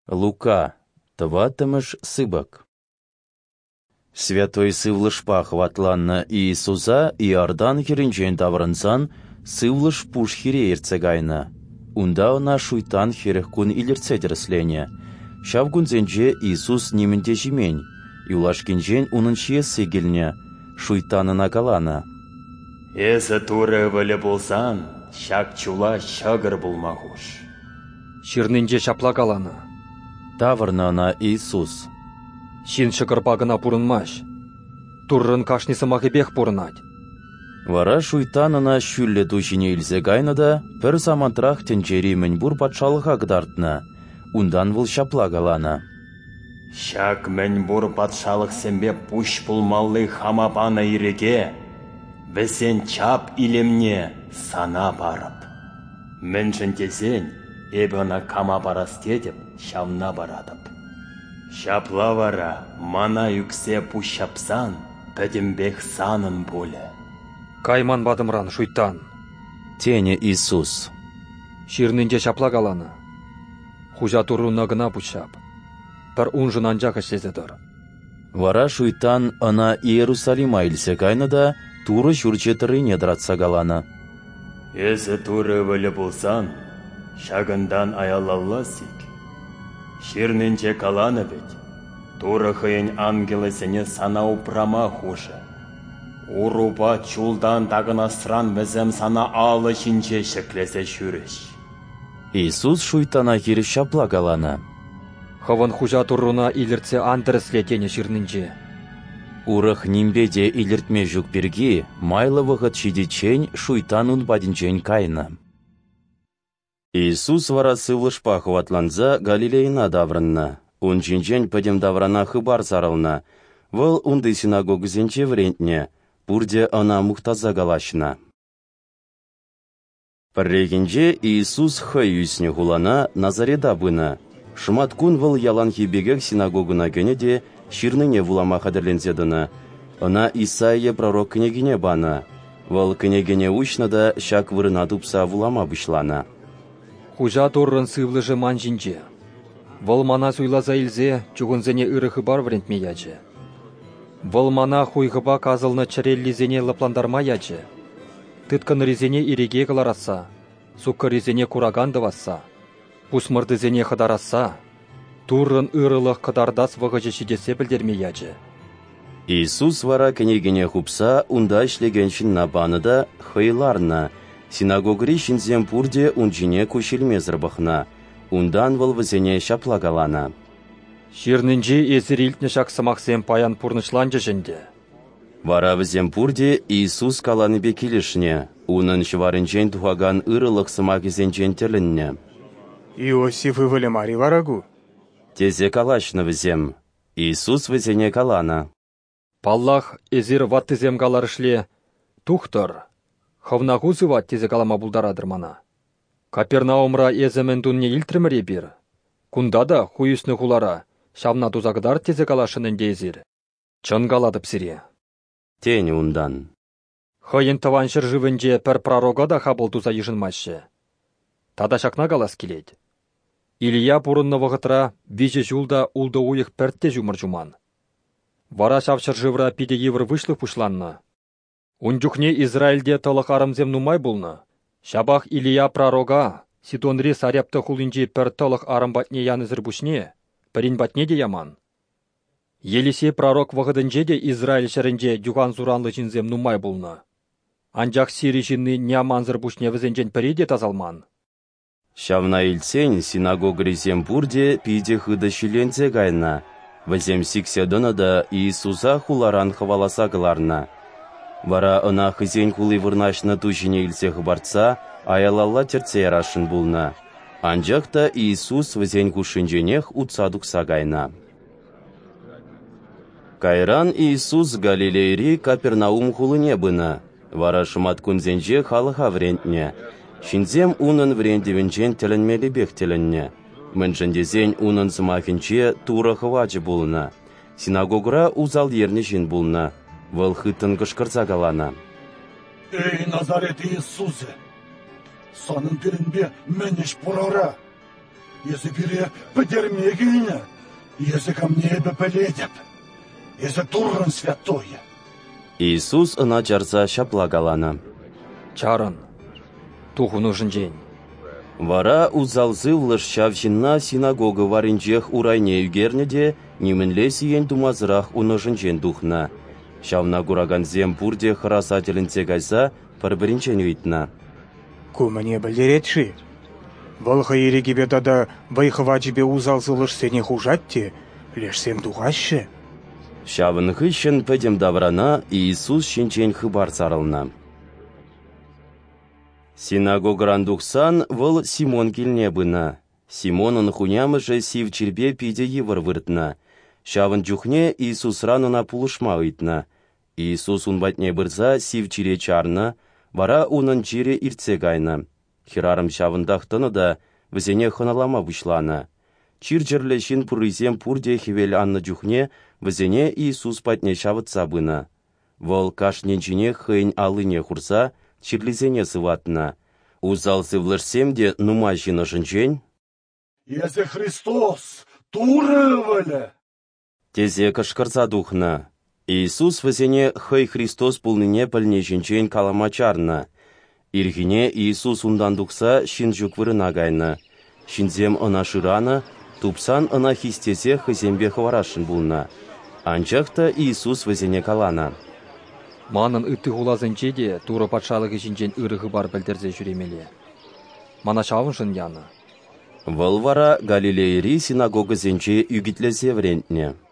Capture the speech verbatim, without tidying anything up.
Лука, тватымыш сыбак. Святой сывлышпа хватланна Иисуса Иордан херенчен таврынсан сывлыш пуш хире ирцегайна. Унда она шуйтан херех кун илерце дереслене. Шав гунзенже Иисус нимінде жимень, юлашкинжен унын шиесі келне, шуйтанына калана. Эзі туры вілі болсан, шак чула шагыр болмағуш. Ширнинже шапла калана. Таврна она Иисус. Шин шығырпағына пұрынмаш. Туррын кашнисы мағыбех пұрынат. Вара шуйтанына шүлле душине илзе гайнада, пір самантрах тенчери мінбур патшалыға гдартна. Ундан выл шапла калана. Шак мінбур патшалық сенбе пуш пулмаллы хамапана иреге, бізен чап илемне сана барып. Міншін тезен, эбіна кама барастедіп, шамна барадып. Шапла вара, мана юксе пушапсан, пәдімбек санын болы. Кайман бадымран шуйтан. Тене Иисус. Ширнинже шапла калана. Хужа турруна гына пушап. Пір унжын анжақ ішезедір. Вара шуйтан ана Иерусалима илсе кайнада, туры жүрчетірі недратса калана. Езі туры вілі болсан, шагындан аялалла сик. Ширнинче каланы бет, туры хыйын ангелесіне сана упрама хуже. Уруба чулдан тагына сран візім сана алы шинче шеклесе шүріш. Иисус шуйтана хире шапла калана. Хаван хужа турруна илерце андырысле тене ширнинче. Урых нимбеде илертме жүк берги, майлы вғыт шидичень шуйтан унбадинчень кайна. Иисус вара сывлышпа хватланза Галилейна даврынна. Унчинчень падем даврана хыбар зарылна. Выл унды синагогызенче врентне, пурде она мухтаза галашна. Паррегенче Иисус хай юсне гулана Назареда бына. Шыматкун выл ялан хибегек синагогына кенеде ширныне вулама хадерлензедына. Она Исаия пророк княгине бана. Выл княгине учнада шак вырына тупса вулама бышлана. Хужа туррын сывлыжы манжинче. Выл мана суйлаза илзе чугунзене ырыхы бар врентме яче. Выл мана хуйгыба казылны чареллизене лапландарма яче. Тыткын резене иреге калараса, сукка резене курагандываса, пусмырдызене хыдараса, туррын ырылық кыдардас вғыжы шидесе білдерме яче. Иисус вара княгине хупса унда ишлегеншін набаныда хыйларна, синагогри шинзем пурде унчине кушелмезір бұхна, ундан выл візене шапла калана. Ширнинче эзір илтне шак самақсен паян пурнышланчы жінде. Вара візем пурде Иисус каланы бекелешне, унын шварынчен тухаган ырылық сымагезенчен тілінне. Иосиф и Валимари варагу. Тезе калашны візем. Иисус візене калана. Паллах эзір ваттызем каларышле тухтыр. Хавнағу зыват тезе калама булдарадыр мана. Капернаумра эзімен дунне илтірміре бір. Кунда да хуюсны хулара, шавна тузагдар тезе калашынын дезір. Чын каладып сире. Тені ундан. Хыйын тываншыр живынже пір пророга да хабыл туза ежынмашы. Тада шакна калас келет. Илья пурынны вғытра вижі жулда улды уйық пәртте жумыр жуман. Вара шавшыр живра пиде евр вышлы пушланны. Унчухне Израильде тылық арымзем нумай булны. Шабах Илья пророга, ситонри саряпты хулынжи пір тылық арымбатне янызыр бушне, пірін батне де яман. Елесе пророк вғыдынже де Израиль шәрінже дюған зуранлы жинзем нумай булны. Анжақ сири жинны няманзыр бушне візенжен пірі де тазалман. Шавна илсен синагогризем пурде пиде хыды шилензе гайна. Візем сикседына да Иисуса хуларан хваласа кыларна. Вара ына хызен хулы вырнашны тужине илсе хыбарца, аялалла терце ярашын булна. Анжақта Иисус візен кушынженех утсадукса гайна. Кайран Иисус Галилейри Капернаум хулыне бына. Вара шымат күнзенже халыға врентне. Шинзем унын врендевенчен тілінмелі бек тілінне. Міншіндезен унын зымахынче тура хывачы булна. Синагогра узал ерні жин булна. Выл хытын кышкырса калана. Эй, Назарет Иисусе! Сонын бірінбе мәнеш пұрара! есі бире подермегейне, есі ко мне бепеледеп, есі туррын святое. Иисус ына жарса шаплагалана. Чарын. Туху нужен день. Вара узалзы влышчав жинна синагога варинчех урайне югернеде нимінле сиен думазырақ уножынчен духна. Шавна гураганзем пурде харасателінце кайса парбірінчен уйтна. Кумане білдеретші. Волха ерегебе дада байхыва жібе узалзы лышсене хужатте, лешсем дуғашы. Шавын хыщен пәдем даврана Иисус шинчен хыбар сарылна. Синагогран духсан выл Симон келне бына. Симонын хунямыжы сив чербе пиде евір выртна. Шавын жүхне Иисус ранына пулышма ыйтна. Иисус унбатне бырза сив чире чарна, вара унын чире иртсе гайна. Хирарым шавындақтыны да візене хыналама бұшлана. Чирджерле шин пурызем пурде хевел анны жүхне візене Иисус патне шавытса бына. Вол кашненчине хыйн алыне хурса, чирлизене сыватна. Узалсы влышсемде нума жинышынчен. Есі Христос, турывалі! Тезе кышкырса духна. Иисус візене хый Христос пулныне пілне жинчен каламачарна. Иргине Иисус ундан духса шин жүквырына гайна. Шинзем ына шырана, тупсан ына хистесе хызембе хварашын булна. Анчақта Иисус візене калана. Манын ытты хулазынче де туры патшалығы жинчен ырығы бар білдерзе жүремеле. Мана шавыншын яны. Выл вара Галилейри синагога зенче үгітлесе врентне.